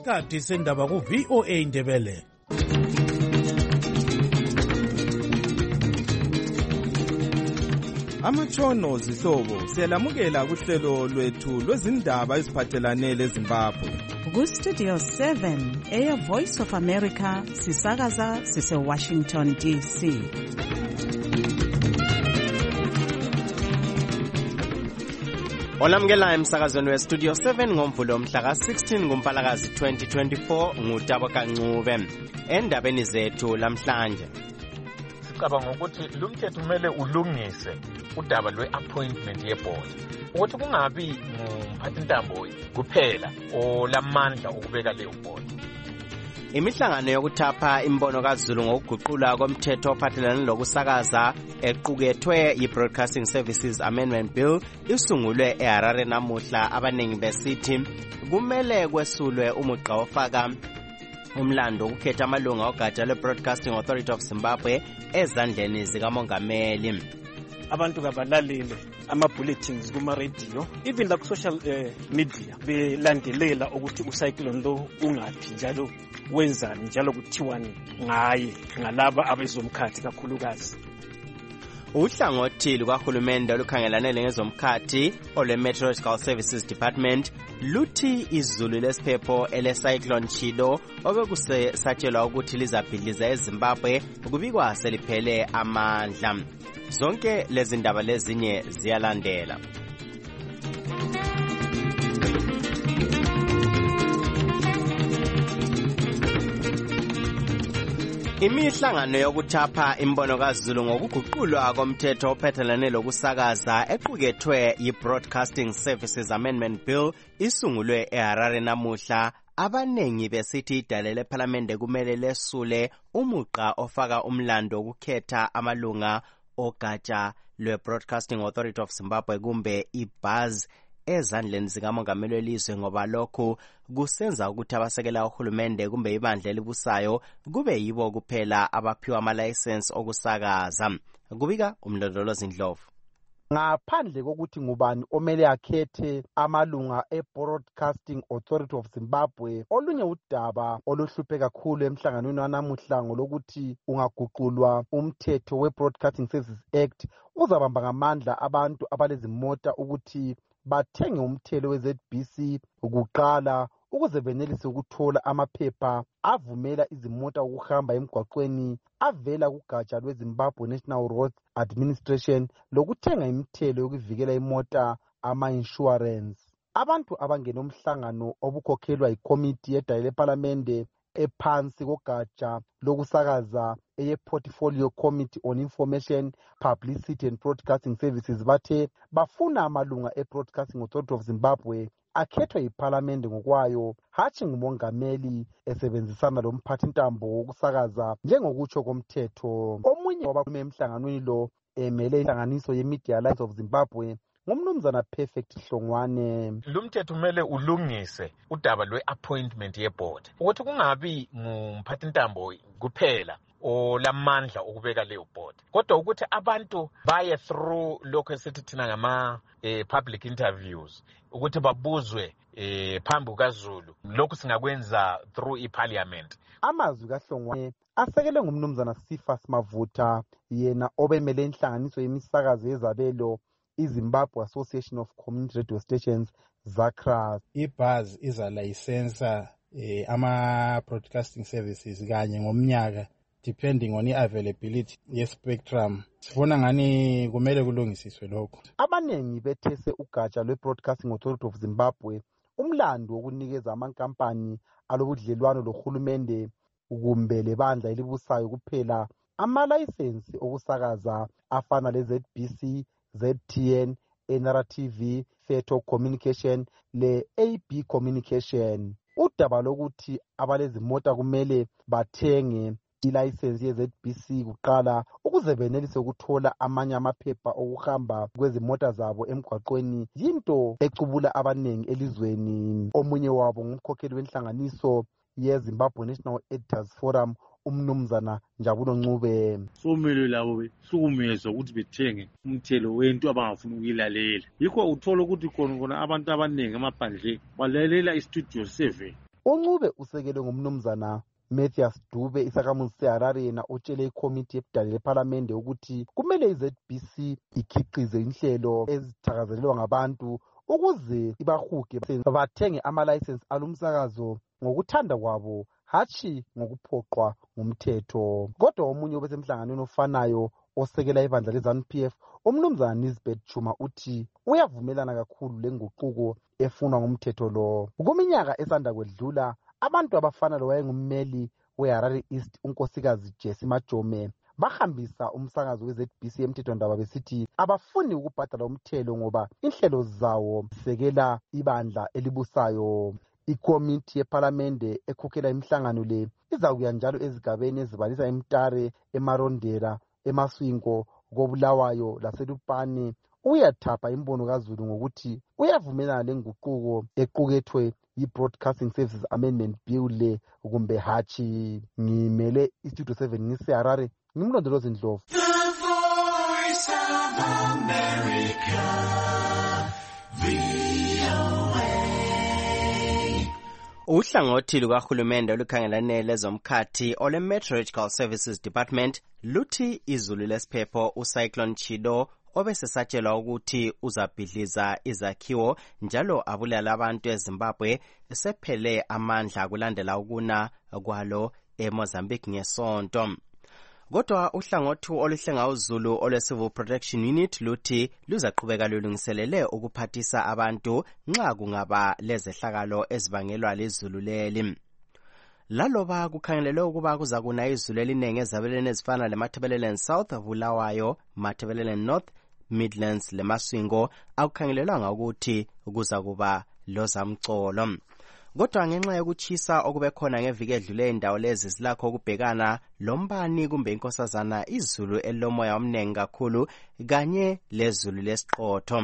isikhathi sendaba ku-VOA Indebele. Amatshono zihlobo siyalamukela kuhlelo lwethu lwezindaba eziphathelane leZimbabwe. Ku-Studio 7 Air Voice of America sisakaza sise-Washington DC. Olamukela emsakazweni we-Studio 7 ngomvulo mhla ka-16 kuMpalakazi 2024 nguTabo Kancube. Endabeni zethu lamhlanje sicabanga ukuthi lo mthetho kumele ulungise udaba lwe-appointment yeboard ukuthi kungabi ngumphathintambo kuphela olamandla okubeka leyo board. Imihlangano yokuthapha imbono kaZulu ngokuguqula komthetho ophathelane lokusakaza equkethwe yi-Broadcasting Services Amendment Bill isungulwe eHarare namuhla. Abanengi besithi kumele kwesulwe umugqa ofaka umlando ukukhetha amalunga ogatsha lwe-Broadcasting Authority of Zimbabwe ezandleni zikamongameli. Abantu kabalalele ama-bulletins kuma-radio even la ku-social media belandelela ukuthi ucyclone lo ungaphi njalo wenzani njalo kuthiwani ngaye ngalaba abezomkhathi kakhulukazi. Uhlangothi lukahulumende olukhangelane ngezomkhathi olwe-Meteorological Services Department luthi izulu lesiphepho ele-cyclone Chido obekusatshelwa ukuthi lizabhidliza eZimbabwe kubikwa seliphele amandla. Zonke lezi ndaba lezinye ziyalandela. Imihlangano yokuthapha imbono kaZulu ngokuguqulwa komthetho ophathelane lokusakaza equkethwe yi-Broadcasting Services Amendment Bill isungulwe eHarare namuhla. Abanengi besithi idale lePhalamende kumele lesule umugqa ofaka umlando ukukhetha amalunga ogatsha lwe-Broadcasting Authority of Zimbabwe kumbe iBuzz ezandleni zikamongameli welizwe, ngoba lokhu kusenza ukuthi abasekela uhulumende kumbe ibandla elibusayo kube yibo kuphela abaphiwa amalayisensi okusakaza. Kubika umlondolozi Ndlovu. Ngaphandle kokuthi ngubani omele akhethe amalunga e-Broadcasting Authority of Zimbabwe, olunye udaba oluhluphe kakhulu emhlanganweni wanamuhla ngolokuthi ungaguqulwa umthetho we-Broadcasting Services Act uzabamba ngamandla abantu abalezimota ukuthi bathenge umthelo we-ZBC ukuqala ukuze benelise ukuthola amaphepha avumela izimota ukuhamba emgwaqweni avela kugatsha lweZimbabwe National Roads Administration lokuthenga imithelo yokuvikela imota ama-insurance. Abantu abangena umhlangano obukhokhelwa yikomiti yedale lePhalamende ephansi kogatsha lokusakaza eye-Portfolio Committee on Information, Publicity and Broadcasting Services bathe bafuna amalunga e-Broadcasting Authority of Zimbabwe akhethwa yiPhalamende ngokwayo, hatshi ngumongameli esebenzisana lomphathintambo wokusakaza njengokutsho komthetho. Omunye wabakhulumi emhlanganweni lo emele inhlanganiso ye-Media Alliance of Zimbabwe ngumnumzana Perfect Hlongwane. Lo mthetho kumele ulungise udaba lwe-appointment yeboard ukuthi kungabi ngumphathintambo kuphela olamandla okubeka leyo board, kodwa ukuthi abantu baye through lokho esithi thina ngama public interviews ukuthi babuzwe phambi kukaZulu. Lokhu singakwenza through iParliament. Amazwi kaHlongwane asekele ngumnumzana Sifas Mavuta, yena obemele inhlanganiso yemisakazo yezabelo iZimbabwe Association of Community Radio Stations ZACRA. iBuzz izalayisensa ama-broadcasting services kanye ngomnyaka depending on i-availability ye-spectrum. Sifuna ngani kumele kulungisiswe lokho. Abanengi bethese ugatsha lwe-Broadcasting Authority of Zimbabwe umlando wokunikeza amankampani alobudlelwano lohulumende kumbe lebandla elibusayo kuphela amalayisensi okusakaza afana le-ZBC, ZTN, NRTV, Feto Communication le-AB Communication. Udaba lokuthi abalezimota kumele bathenge ilayisensi ye-ZBC kuqala ukuze benelise ukuthola amanye amaphepha okuhamba kwezimota zabo emgwaqweni yinto ecubula abanengi elizweni. Omunye wabo ngumkhokheli wenhlanganiso ye-Zimbabwe National Editors Forum umnumzana Njabulo Ncube. Somele labo besukumezwa ukuthi bethenge umthelo wento abangafuna ukuyilalela. Yikho uthola ukuthi khona abantu abaningi amaphandle balalela iStudio 7 uncube usekelwe ngumnumzana Mathias Dube isakhamuzi seHarare yena utshele ikomiti ebudala lephalamende ukuthi kumele iZBC ikhiqize inhlelo ezithakazelelwa ngabantu ukuze ibahuge bathenge amalayisensi alumsakazo ngokuthanda kwabo hatshi ngokuphoqwa ngumthetho. Kodwa omunye obesemhlanganweni ofanayo osekela ibandla leZANU-PF umnumzana Nisbet Chuma uthi uyavumelana kakhulu lenguquko efunwa ngumthetho lo. Kuminyaka esanda kwedlula abantu abafana lo wayengummeli weHarare East unkosikazi Jessie Majome bahambisa umsakazo weZBC emthethwandaba besithi abafuni ukubhadala umthelo ngoba inhlelo zawo zisekela ibandla elibusayo. Ikomiti yePhalamende ekhokhela imihlangano le izakuya njalo ezigabeni ezibalisa eMtare, eMarondera, eMaswingo, koBulawayo laseLupane uyathapha imbono kaZulu ngokuthi uyavumelana lenguquko equkethwe yi-Broadcasting Services Amendment Bill le kumbe hatshi. Ngimele iStudio 7 ngiseHarare, ngimlondolozi Ndlovu. Uhlangothi lukahulumende olukhangelane lezomkhathi ole Meteorological Services Department luthi izulu lesiphepho uCyclone Chido obesesatshelwa ukuthi uzabhidliza izakhiwo njalo abulala abantu eZimbabwe sephele amandla kulandela ukuna kwalo eMozambique ngesonto. Kodwa uhlangothi oluhlenga uzulu ole Civil Protection Unit luthi luzaqhubeka lulungiselele ukuphathisa abantu nxa kungaba lezehlakalo ezibangelwa lizulu leli. Laloba kukhangelelwe ukuba kuzakuna izulu elinenge ezabeleni ezifana leMatabeleland South, Bulawayo, Matabeleland North, Midlands leMaswingo akukhangelelwanga ukuthi kuzakuba lozamcolo. Kodwa ngenxa yokuchisa okube khona ngeviki edlule indawo lezi zilakho ukubhekana lombani kumbe inkosazana izulu elomoya omnengi kakhulu kanye lezulu lesiqotho.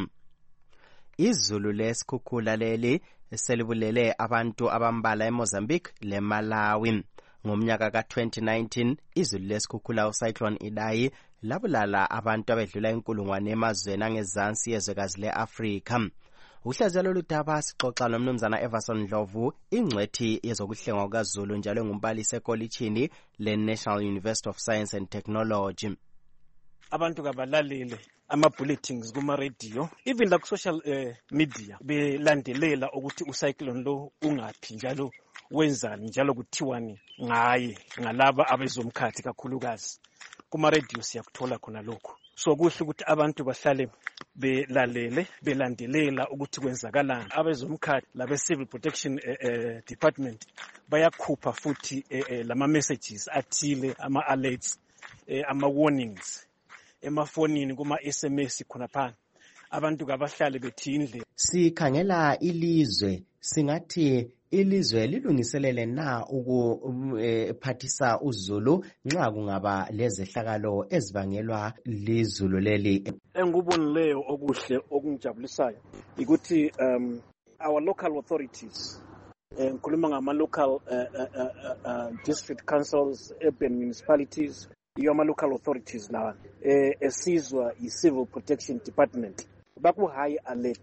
Izulu lesikhukhula leli selibulele abantu abambala eMozambique leMalawi. Ngomnyaka ka-2019 izulu lesikhukhula uCyclone Idai labulala abantu abedlula inkulungwane emazweni angezansi yezwekazi le-Afrika. Uhlezi lolu daba sixoxa nomnumzana Everson Ndlovu, ingcwethi yezokuhlengwa kukaZulu njalo ngumbalisi ekolitshini le-National University of Science and Technology. Abantu kabalalele ama-bulletins kuma-radio even la ku-social media belandelela ukuthi uCyclone lo ungaphi njalo wenzani njalo kuthiwani ngaye ngalaba abezomkhathi kakhulukazi. Kuma-radio siyakuthola khona lokho. So kuhle ukuthi abantu bahlale belalele belandelela ukuthi kwenzakalani. Abezomkhathi labe-Civil Protection Department bayakhupha futhi lama-messages athile, ama-alerts, ama-warnings emafonini kuma-SMS khonapha. Abantu kabahlale bethindle. Sikhangela ilizwe singathi ilizwe lilungiselele na ukuphathisa uzulu nxa kungaba lezehlakalo ezibangelwa lizulu leli. Engubonileyo okuhle okungijabulisayo ukuthi our local authorities ngikhuluma ngama-local district councils, urban municipalities, ama-local authorities lawa esizwa i-Civil Protection Department baku-high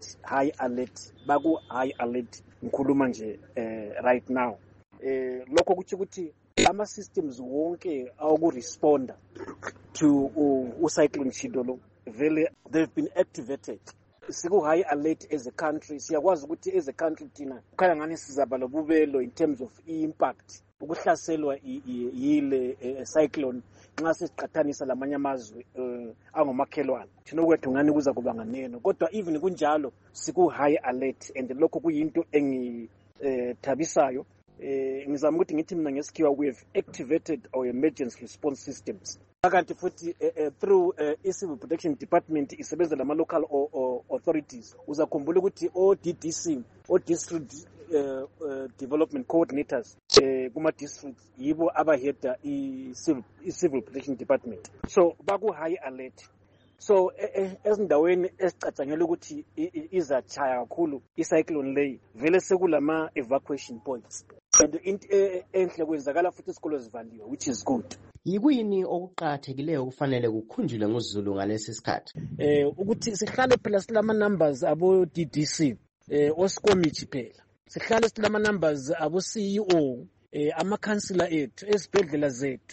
alert ngikhuluma nje right now. Lokho kuthi ukuthi ama-systems wonke awokuresponda to uCyclone Chido lo vele they've been activated. Siku-high alert as a country. Siyakwazi ukuthi as a country thina kukhanya ngani sizaba lobubelo in terms of impact ukuhlaselwa yile cyclone nxa sesiqathanisa lamanye amazwe angomakhelwane. Thina kwethu ngani kuza kuba nganeno, kodwa even kunjalo siku-high alert and lokho kuyinto engithabisayo. Ngizama ukuthi ngithi mina ngesikhiwa we have activated our emergency response systems. Kanti futhi through i-Civil Protection Department isebenza lama-local authorities. Uzakhumbula ukuthi o-DDC, o-District Development Coordinators kuma-districts yibo abaheda i-Civil Protection Department. So baku-high alert. So ezindaweni esicatshangela ukuthi izachaya kakhulu icyclone leyi vele sekulama-evacuation points. And enhle kwenzakala futhi isikolo zivaliwe, which is good. Yikuyini okuqakathekileyo kufanele kukhunjulwe nguzulu ngalesi sikhathi? Ukuthi sihlale phela silama numbers abo DDC osikomithi phela. sihlale silama numbers abo CEO amakhansila ethu ezibhedlela zethu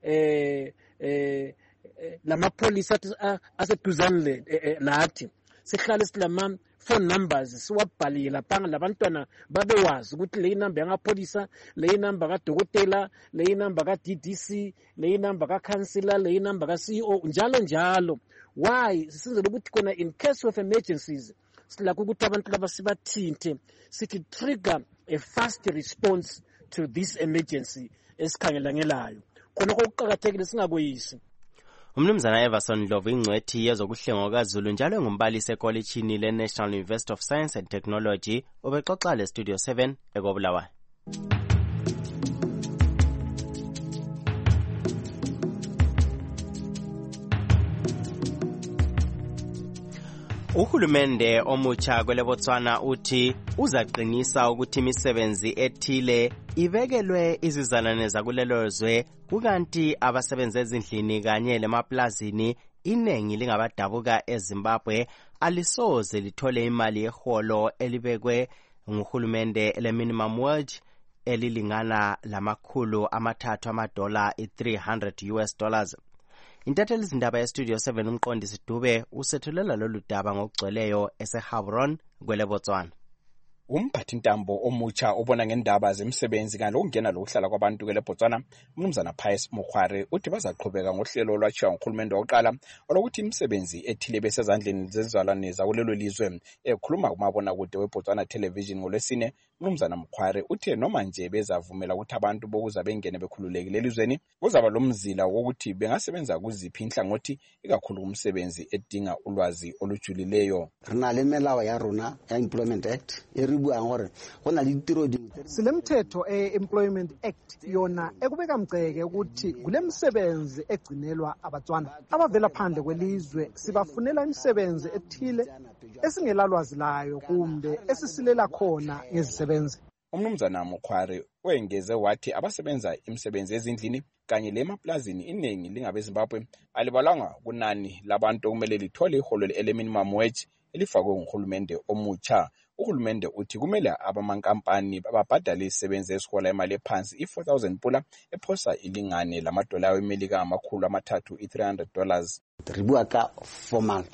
lamapholisa aseduzane lathi sihlale silama phone numbers siwabhalile lapha labantwana babewazi ukuthi le number yangapholisa, le number kadokotela, le number ka-DDC, le number kakhansila, le number ka-CEO njalo njalo. Why sisenzele ukuthi kona in case of emergencies silakho ukuthi abantu laba sibathinte sithi trigger a fast response to this emergency esikhangelangelayo. Khona kokuqhakathekile singakweyisi. Umnumzana Everson Dlovu ingcwethi yezokuhlenga kwaZulu njalo ngumbalisi ekolejini le-National University of Science and Technology ubexoxa le-Studio 7 eKobulawayo. Uhulumende omutsha kwele Botswana uthi uzaqinisa ukuthi imisebenzi ethile ibekelwe izizalwane zakulelo zwe kukanti abasebenza ezindlini kanye lemaplazini inengi lingabadabuka eZimbabwe alisoze lithole imali yeholo elibekwe nguhulumende le-minimum wage elilingana $300 $300. Intatheli izindaba ye-Studio 7 umqondisi Dube usethulela lolu daba ngokugcweleyo eseHabron kwele Botswana. Umphathintambo omutsha obona ngendaba zemsebenzi kanye lokungena lokuhlala kwabantu kwele Botswana umnumzana Pius Mukhware uthi bazaqhubeka ngohlelo olwatshiwa nguhulumende wokuqala olokuthi imisebenzi ethile besezandleni zezizalwane zakulelo lizwe. Ekhuluma kumabonakude weBotswana Television ngolwesine umnumzana Mukhware uthe noma nje bezavumela ukuthi abantu bokuza bengene bekhululekile elizweni kuzaba lomzila wokuthi bengasebenza kuziphi inhlangothi ikakhulu umsebenzi edinga ulwazi olujulileyo. Rena le melao ya rona ya Employment Act silemthetho Employment Act yona ekubeka mgceke ukuthi kulemsebenzi egcinelwa abatswana abavela phandle kwelizwe sibafunela imisebenzi ethile esingelalwazi layo kumbe esisilela khona ngezisebenzi. Umnumzana Mukhware wengeze wathi abasebenza imisebenzi ezindlini kanye lemaplazini iningi lingabeZimbabwe alibalanga kunani labantu okumele lithole iholo le-minimum wage elifakwe nguhulumende omutsha. Uhulumende uthi kumele abamankampani babhadale isebenzi esihola imali ephansi i-$4,000 pula ephosa ilingane lamadola emelika $300. Ribuwa ka formal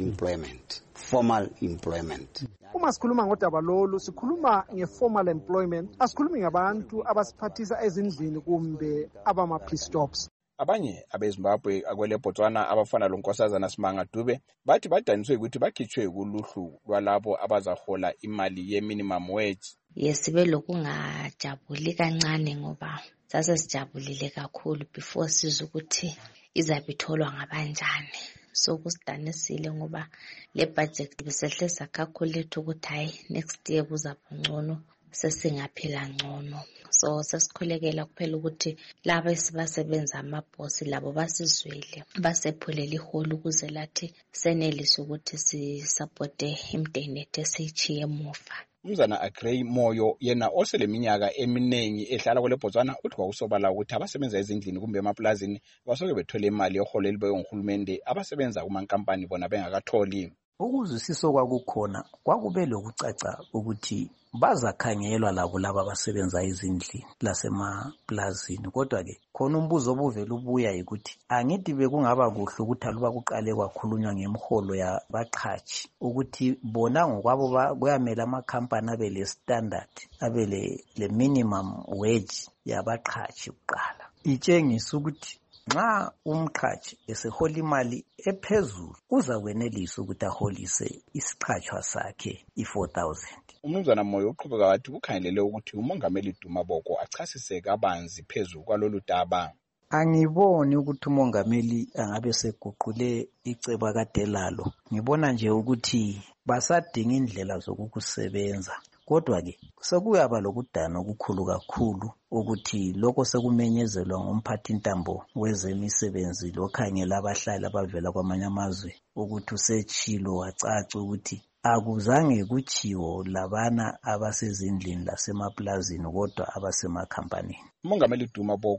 employment. Uma sikhuluma ngodaba lolu sikhuluma nge-formal employment, asikhulumi ngabantu abasiphathisa ezindlini kumbe abama-piece stops. Abanye abeZimbabwe akwele Botswana abafana lonkosazana Simanga Dube bathi badaniswe ukuthi bakhitshwe kuluhlu lwalabo abazahola imali ye-minimum wage. Yesibe lokungajabuli kancane ngoba sasesijabulile kakhulu before sizwe ukuthi izabitholwa ngabanjani. So kusidanisile ngoba le budget besehle sakhakuletha ukuthi hayi next year kuzaba ngcono sesingaphila ngcono. So sesikhulekela kuphela ukuthi laba esibasebenza amabhosi labo basizwele basephulela iholo ukuze lathi senelise ukuthi sisupporte imndeni ethu esiyichiye emuva. Umnumzana Agrey Moyo yena oseleminyaka eminengi ehlala kwele Botswana uthi kwakusobala ukuthi abasebenza ezindlini kumbe emaplazini basoke bethole imali yeholo elibekwe nguhulumende abasebenza kumankampani bona bengakatholi. Ukuzwisisa kwakukhona kwakube lokucaca ukuthi bazakhangelwa labo laba abasebenza ezindlini lasemaplazini. Kodwa ke khona umbuzo obuvela ubuya ukuthi angithi bekungaba kuhle ukuthi aluba kuqale kwakhulunywa ngemiholo yabaqhashi ukuthi bona ngokwabo kuyamela amakhampani abe le standard abe le minimum wage yabaqhashi kuqala. Itshengisa ukuthi nxa umqhashi esehola imali ephezulu uzakwenelisa ukuthi aholise isiqhatshwa sakhe i-$4,000. Umnumzana Moyo uqhubeka wathi kukhangelele ukuthi umongameli Duma Boko achasise kabanzi phezulu kwalolu daba. Angiboni ukuthi umongameli angabe seguqule icebo akade lalo. Ngibona nje ukuthi basadinga indlela zokukusebenza. Kodwa ke sekuyaba lokudana okukhulu kakhulu ukuthi lokho sekumenyezelwa ngumphathintambo wezemisebenzi lokhangela abahlali abavela kwamanye amazwe ukuthi usetshilo wacaca ukuthi akuzange kuchiwo labana abasezindlini lasemaplazini kodwa abasemakhampanini. Umongameli Duma Boko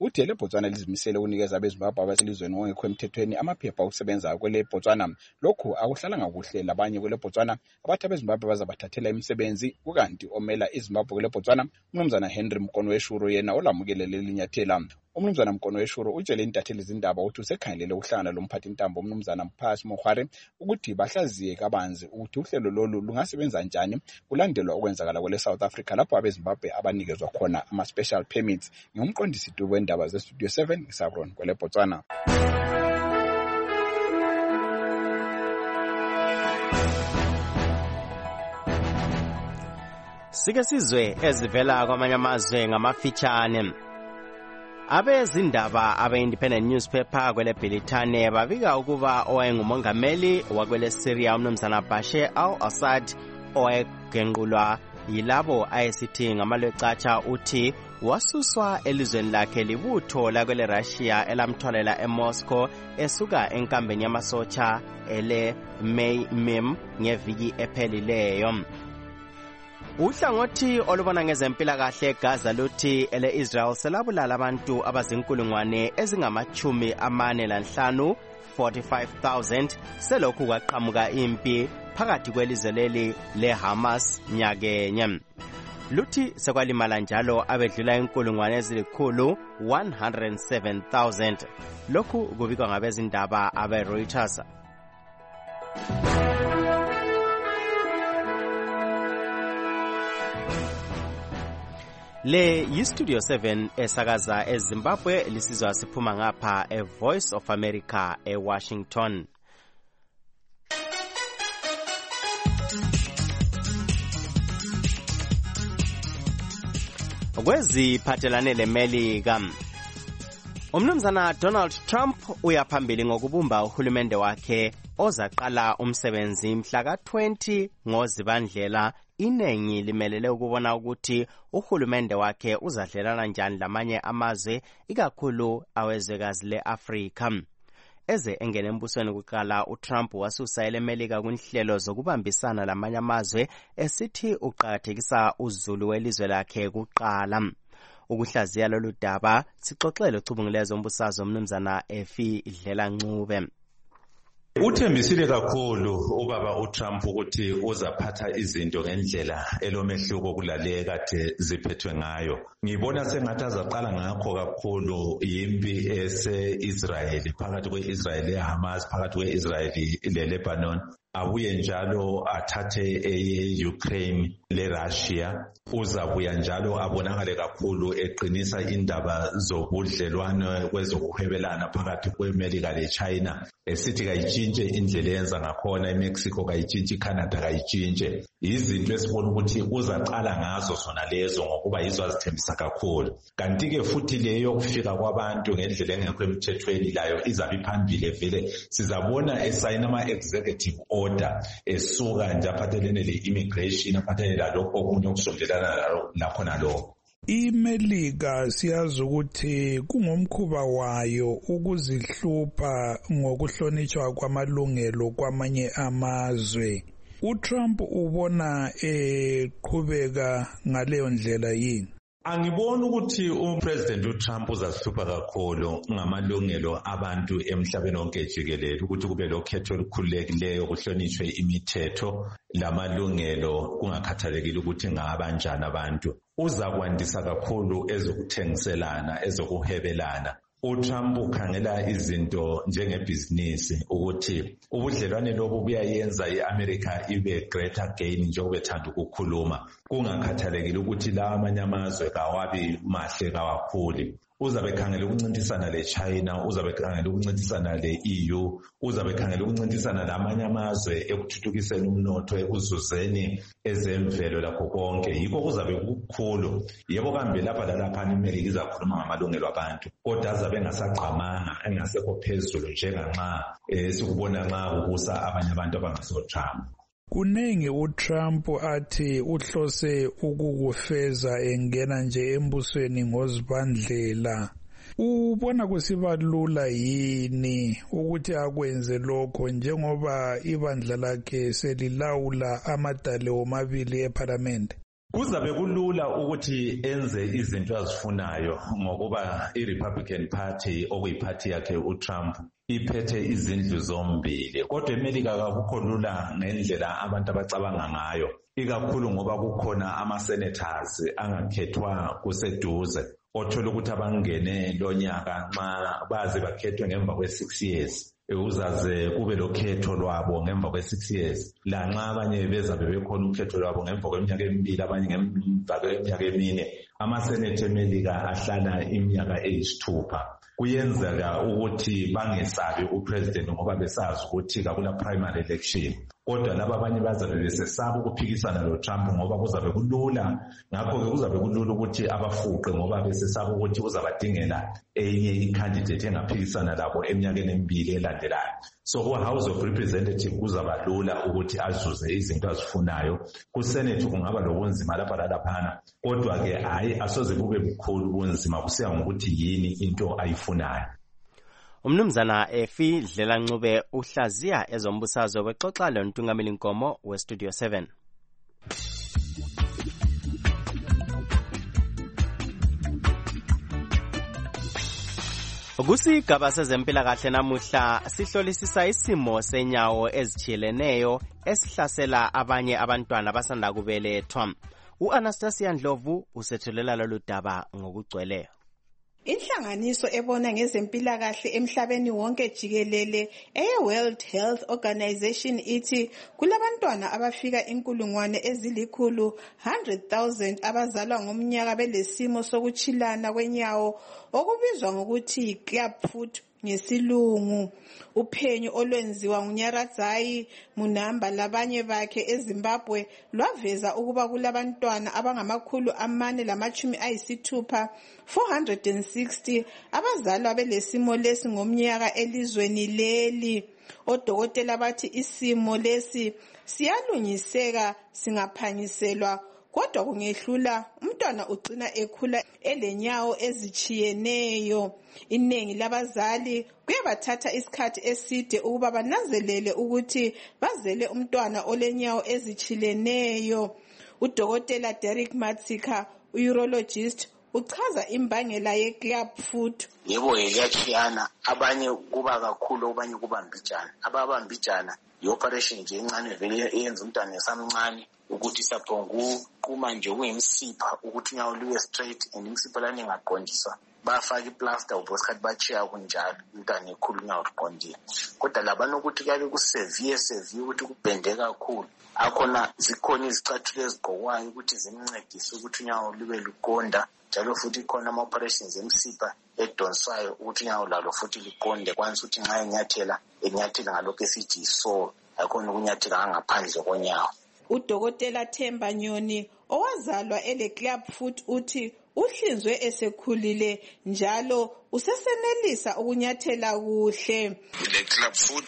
uthi leBotswana lizimisele ukunikeza abeZimbabwe abaselizweni ongekho emthethweni amaphepha okusebenza kwele Botswana. Lokhu akuhlalanga kuhle labanye kwele Botswana abathi abeZimbabwe bazabathathela imisebenzi, kukanti omela iZimbabwe kwele Botswana uMnumzana Henry Mkonweshuro yena olamukele leli nyathela. uMnumzana Mkonweshuro utshele intatheli izindaba ukuthi usekhangelele ukuhlangana lomphathi intambo uMnumzana Pius Mokhware ukuthi bahlaziye kabanzi ukuthi uhlelo lolu lungasebenza njani kulandelwa okwenzakala kwele South Africa lapho abeZimbabwe abanikezwa khona ama-special permits. Ngumqondisi dubo wendaba zeStudio 7 Sabron kwele Botswana. Sike sizwe ezivela kwamanye amazwe ngamafitshane. Abezindaba abe-Independent Newspaper kwele Britane babika ukuba owayengumongameli wakwele Syria uMnumzana Bashar al-Assad owayegenqulwa yilabo ayesithi ngamalwecatsha uthi wasuswa elizweni lakhe libutho lakwele Russia elamthwalela eMoscow esuka enkambeni yamasotsha ele Mim ngeviki ephelileyo. Uhlangothi olubona ngezempilakahle eGaza luthi ele-Israel selabulala abantu abazinkulungwane ezingama-45 45,000 selokhu kwaqhamuka impi phakathi kwelizwe leli leHamas nyakenye. Luthi sekwalimala njalo abedlula inkulungwane ezilikhulu 107,000. Lokhu kubikwa ngabezindaba abe-Reuters. Le yiStudio 7 esakaza eZimbabwe lisizwa siphuma ngapha eVoice of America eWashington. Kweziphathelane leMelika, uMnumzana Donald Trump uyaphambili ngokubumba uhulumende wakhe ozaqala umsebenzi mhla ka-20 ngoZibandlela. Inengi limelele ukubona ukuthi uhulumende wakhe uzadlelana njani lamanye amazwe ikakhulu awezwekazi le-Afrika. Eze engene embusweni kuqala uTrump wasusa eleMelika kunhlelo zokubambisana lamanye amazwe esithi uqakathekisa uzulu welizwe lakhe kuqala. Ukuhlaziya lolu daba sixoxele ucubungulezo ombusazo uMnumzana Efi Dlela Ncube. Uthembisile kakhulu ubaba uTrump ukuthi uzaphatha izinto ngendlela elomehluko kulale kade ziphethwe ngayo. Ngibona sengathi azaqala ngakho kakhulu impi ese-Israel, phakathi kwe-Israel leHamas, phakathi kwe-Israel leLebanon. Abuye njalo athathe e-Ukraine le-Russia. Uzabuya njalo abonakale kakhulu eqinisa indaba zobudlelwano kwezokuhwebelana phakathi kweMelika leChina. Esithi kayitshintshe indlela eyenza ngakhona eMexico, kayitshintshe iCanada, kayitshintshe. Izinto esibona ukuthi uzaqala ngazo zona lezo ngokuba yizo azithembisa kakhulu. Kanti-ke futhi leyo kufika kwabantu ngendlela engekho emthethweni layo izabe iphambili vele. Sizabona esayina ama-executive order esuka nje aphathelene le-immigration, aphathelene lalokho okunye okusondelana lakho nalokho. iMelika siyazi ukuthi kungumkhuba wayo ukuzihlupha ngokuhlonitshwa kwamalungelo kwamanye amazwe. uTrump ubona eqhubeka ngaleyo ndlela yini? Angiboni ukuthi uPresident uTrump uzahlupha kakhulu ngamalungelo abantu emhlabeni wonke jikelele, ukuthi kube lokhetho olukhululekileyo kuhlonishwe imithetho lamalungelo kungakhathalekile ukuthi ngabanjani abantu. Uzakwandisa kakhulu ezokuthengiselana, ezokuhwebelana. uTrump ukhangela izinto njengebhizinisi ukuthi ubudlelwane lobu buyayenza iAmerica ibe greater gain njengoba ethanda ukukhuluma, kungakhathalekile ukuthi la amanye amazwe kawabi mahle kawakhulu. Uzabe khangela ukuncintisana leChina, uzabe khangela ukuncintisana leEU, uzabe khangela ukuncintisana lamanye amazwe ekuthuthukiseni umnotho, ekuzuzeni ezemvelo lakho konke. Yikho kuzabe kukhulu. Yebo kambe lapha lalapha iMelika izakhuluma ngamalungelo abantu, kodwa azabe engasagqamanga, engasekho phezulu njenganxa sikubona nxa kubusa abanye abantu abangasoTrump. Kunengi uTrump athi uhlose ukukufeza engena nje embusweni ngoZibandlela. Ubona kusiba lula yini ukuthi akwenze lokho njengoba ibandla lakhe selilawula amadale omabili eParliament? kuzabe kulula ukuthi enze izinto azifunayo ngokuba i-Republican Party okuyiphathi yakhe uTrump iphethe izindlu zombili. Kodwa eMelika akukho lula ngendlela abantu abacabanga ngayo, ikakhulu ngoba kukhona ama-senators angakhethwa kuseduze othola ukuthi abangene lo nyaka nxa baze bakhethwe ngemva kwe-6 years. Uzaze kube lokhetho lwabo ngemva kwe-6 years, lanxa abanye bezabe bekhona ukhetho lwabo ngemva kweminyaka emibili, abanye ngemva kweminyaka emine. Amasenate eMelika ahlala iminyaka eyisithupha. Kuyenzeka ukuthi bangesabi upresident ngoba besazi ukuthi kakula primary election, kodwa laba abanye bazabe besesaba ukuphikisana loTrump ngoba kuzabe kulula. Ngakho-ke kuzabe kulula ukuthi abafuqe ngoba besesaba ukuthi uzabadingela enye i-candidate engaphikisana labo eminyakeni emibili elandelayo. So ku-House of Representatives kuzaba lula ukuthi azuze izinto azifunayo. Ku-Senate kungaba lobunzima lapha lalaphana, kodwa-ke hayi asoze kube bukhulu ubunzima, kusiya ngokuthi yini into ayifunayo. Umnumzana Efi Dlelancube uhlaziya ezombusazwe wexoxa lontungameli Nkomo weStudio 7. Kusigaba sezempilakahle namuhla sihlolisisa isimo senyawo ezitheleneyo esihlasela abanye abantwana abasanda kubelethwa. U-Anastasia Ndlovu usethulela lolu daba ngokugcweleyo. Inhlanganiso ebona ngezempilakahle emhlabeni wonke jikelele World Health Organization ithi kulabantwana abafika 100,000 abazalwa ngomnyaka belesimo sokuchilana kwenyawo okubizwa ngokuthi clubfoot ngesilungu. Uphenyo olwenziwa nguNyaradzayi Munamba labanye bakhe eZimbabwe lwaveza ukuba kulabantwana abangama460 460 abazalwa belesimo lesi ngomnyaka elizweni leli. Odokotela bathi isimo lesi siyalungiseka singaphanyiselwa, kodwa kungehlula umntwana ugcina ekhula elenyawo ezichiyeneyo. Inengi labazali kuyabathatha isikhathi eside ukuba bananzelele ukuthi bazele umntwana olenyawo ezichileneyo. Udokotela Derek Matsika, urologist, uchaza imbangela ye-clubfoot. Yebo iyachiyana, abanye kuba kakhulu, abanye kuba mbijana. Ababambijana i-operation nje encane vele eyenza umntwana esamncane ukuthi saphonguquma nje kuyimsipha ukuthi unyawo luye straight and imsipha lana ingaqondiswa. Bafaka iplaster ubosikhathi bachiya kunjalo umntwana ekhulu unyawo luqondile. Kodwa labana ukuthi kuyabe kusevere ukuthi kubhende kakhulu. Akhona zikhona izicathulo ezigqokwayo ukuthi zimncedise ukuthi unyawo lube luqonda. Njalo futhi khona ama-operations emsipha edonswayo ukuthi unyawo lalo futhi liqonde, kwanisa ukuthi nxa enyathela ngalokho esithi isole, akhona ukunyathela ngaphandle konyawo. Udokotela Themba Nyoni owazalwa ele-clubfoot uthi uhlinzwe esekhulile njalo usesenelisa ukunyathela kuhle. The clubfoot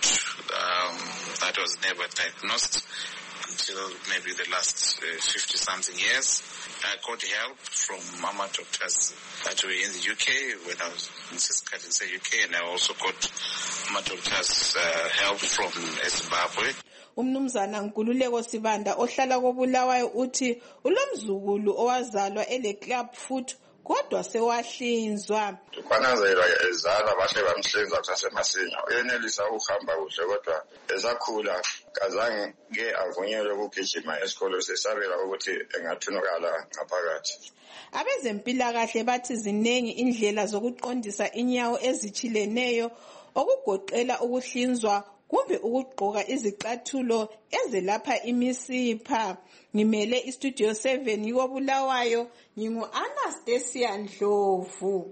that was never diagnosed until maybe the last 50-something years. I got help from mama doctors that were in the UK when I was in the UK, and I also got mama doctors help from Zimbabwe. Umnumzana Nkululeko Sibanda ohlala koBulawayo uthi ulomzukulu owazalwa ele-clubfoot kodwa sewahlinzwa. Kwananzela ezala bahle bamhlinza kusasemasinya. Uyenelisa ukuhamba kuhle kodwa ezakhula kazange avunyelwe ukugijima esikolo, sesabela ukuthi engathunukala ngaphakathi. Abezempilakahle bathi zinengi indlela zokuqondisa inyawo ezichileneyo okugoqela ukuhlinzwa kumbe ukugqoka izicathulo ezelapha imisipha. Ngimele iStudio 7 koBulawayo, ngingu-Anastasia Ndlovu.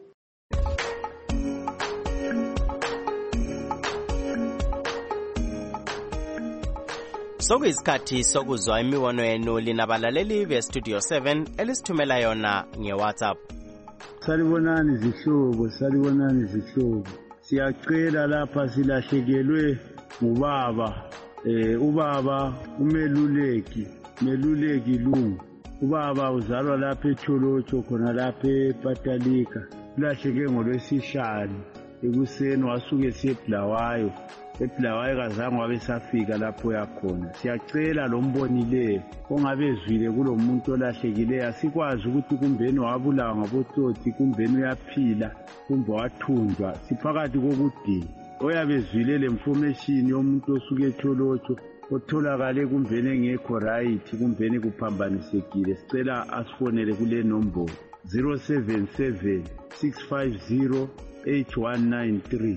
Sokuyisikhathi sokuzwa imibono yenu linabalaleli beStudio 7 elisithumela yona ngeWhatsApp. Salibonani zihlobo. Siyacela lapha silahlekelwe ngubaba. Ubaba umeluleki Lungu. Ubaba uzalwa lapha eTholotsho khona lapha ePatalika. Ulahleke ngolwesihlanu ekuseni wasuke eseBulawayo ephila wayekazange wabesafika lapho yakhona. Siyacela lo mbonileyo ongabe ezwile kulo muntu olahlekileyo asikwazi ukuthi kumbeni wabulawa ngabotsotsi, kumbeni uyaphila, kumbe wathunjwa. Siphakathi kokudinga oyabe ezwile le information yomuntu osuke etsholotsho otholakale kumbeni engekho right, kumbeni kuphambanisekile, sicela asifonele kule nombolo 077 650 8193.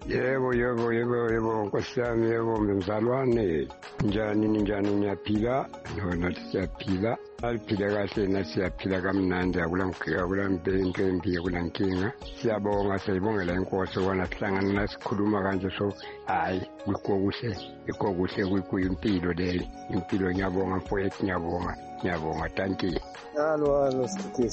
Yebo, Nkosi yami, yebo mzalwane. Njani niyaphila? Nathi siyaphila. Aliphile kahle nathi siyaphila kamnandi, akulankinga, akulankinga. Siyabonga, siyibongela inkosi ukubana sihlangana nasikhuluma kanje, so hayi ikho kuhle kuyimpilo leyo. Impilo ngiyabonga mfowethu, ngiyabonga, thank you. Alo Studio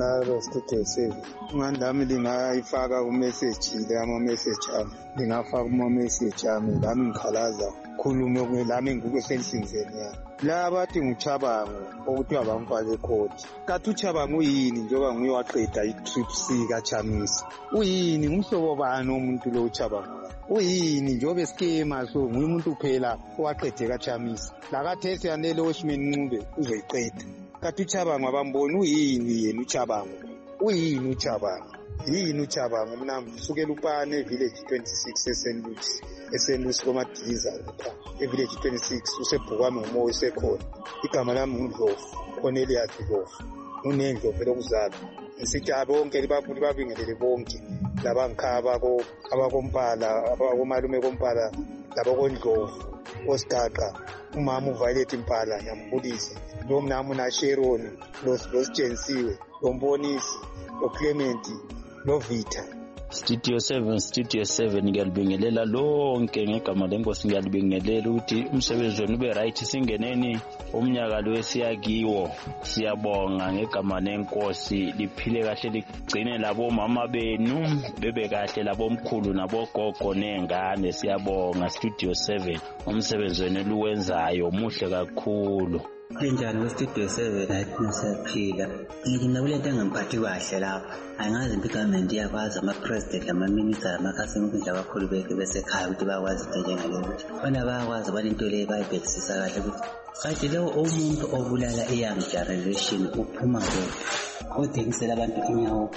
7. Ungandami lingayifaka kumessage ama-message ami. Ngingafaka kuma-message ami, lami ngikhalaza khulume lami nguko sensingzeni yami. La bathi nguChabango okuthiwa bamfake ekhoti. Kathi uChabango uyini njengoba nguye waqeda i-trip C kaChamisa? Uyini ngumhlobo bani umuntu lo uChabango? Uyini njengoba esikema so nguye umuntu kuphela owaqede kaChamisa. La kathesi yanele Oshman Ncube uzoyiqeda. Kathi uChabango abamboni uyini yena uChabango? Uyini uChabango? Yini uChabango? Mina ngisukela uPane village 26 eSenlusi komadiza lapha evillage 26 usebhukwami ngumoya usekhona. Igama lami nguNdlovu, Cornelius Ndlovu. Unendlovu lokuzala. Ngisithi bonke libabuli babingelele bonke labangikhaba abakompala, abakomalume kompala, labakondlovu, oSigaqa, umama uViolet Mpala ngiyambulisa. Lo mnamo na Sharon, lo Jensiwe, lo Mbonisi, lo Clement, lo Vita. Studio 7 ngiyalibingelela lonke ngegama lenkosi, ngiyalibingelela ukuthi umsebenzi wenu ube right, singeneni umnyaka lo esiyakiwo. Siyabonga ngegama lenkosi, liphile kahle, ligcine labo mama benu bebe kahle, labo mkhulu nabogogo nengane. Siyabonga Studio 7, umsebenzi wenu luwenzayo muhle kakhulu. Enjani weStudio 7? Athi siyaphila. Ngithi nakulento engamphathi kahle lapha. Angazi impigament iyakwazi ama-president lama-minister lamakhasimende ukudla abakhulu besekhaya ukuthi bakwazi into njengaleyo ukuthi bona bayakwazi bona into leyo bayibhekisisa kahle ukuthi kanti lewo umuntu obulala i-young generation uphuma kuphi, odengisela abantu inyawo.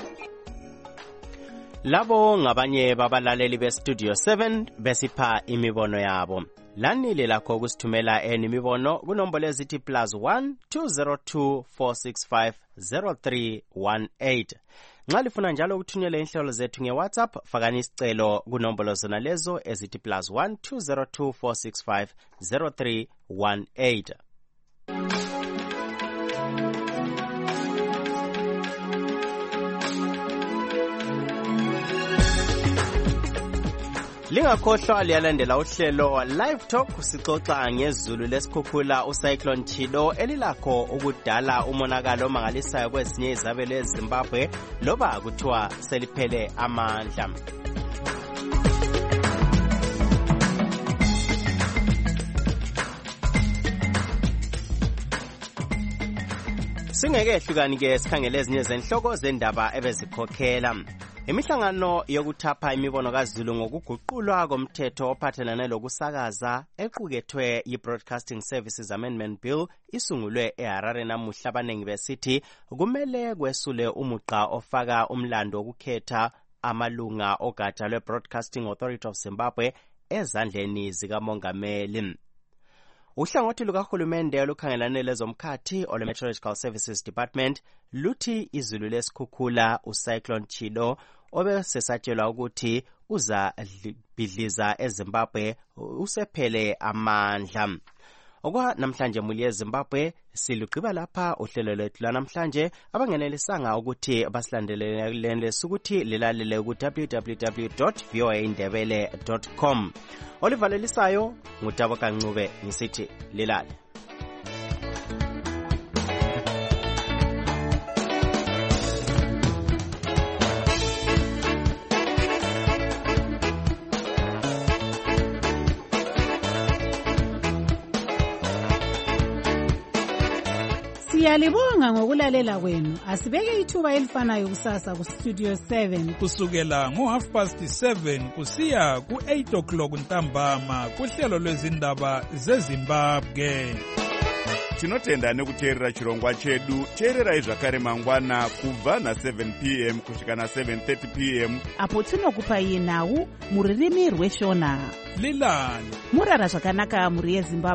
Labo ngabanye babalaleli beStudio 7 besipha imibono yabo. Lanile lakho kusithumela imibono kunombolo ezithi +1 202 465 0318. Nxa lifuna njalo ukuthunyela inhlelo zethu ngeWhatsApp, fakani isicelo kunombolo zona lezo ezithi +1 202 465 0318. Lingakhohlwa liyalandela uhlelo Live Talk, sixoxa ngezulu lesikhukhula uCyclone Chido elilakho ukudala umonakalo omangalisayo kwezinye izabelo eZimbabwe loba kuthiwa seliphele amandla. Singeke hlukani ke sikhangele ezinye zenhloko zendaba ebezikhokhela. Imihlangano yokuthapha imibono kaZulu ngokuguqulwa komthetho ophathelane lokusakaza equkethwe yi-Broadcasting Services Amendment Bill isungulwe eHarare namuhla. Abanengi besithi kumele kwesule umuqa ofaka umlando wokukhetha amalunga ogatsha lwe-Broadcasting Authority of Zimbabwe ezandleni zikamongameli. Uhlangothi lukahulumende olukhangelane lezomkhathi olwe-Meteorological Services Department luthi izulu lesikhukhula uCyclone Chido obesesatshelwa ukuthi uzabhidliza eZimbabwe usephele amandla. Okwa namhlanje muli eZimbabwe silugqiba lapha uhlelo lwethu lanamhlanje. Abangenelisanga ukuthi basilandelele sukuthi lilalele ku www.voaindebele.com. Olivalelisayo ngutabo kancube ngisithi lilale. Siyalibonga ngokulalela kwenu. Asibeke ithuba elifanayo kusasa ku Studio 7 kusukela ngo7:30 kusiya ku8 o'clock ntambama kuhlelo lwezindaba zeZimbabwe. Tinotenda nekuteerera chirongwa chedu. Teererai zvakare mangwana kubva na7 p.m. kusvika na7:30 p.m. apo tinokupai nhau muririmi rweshona. Lilani murara zvakanaka muri yeZimbabwe.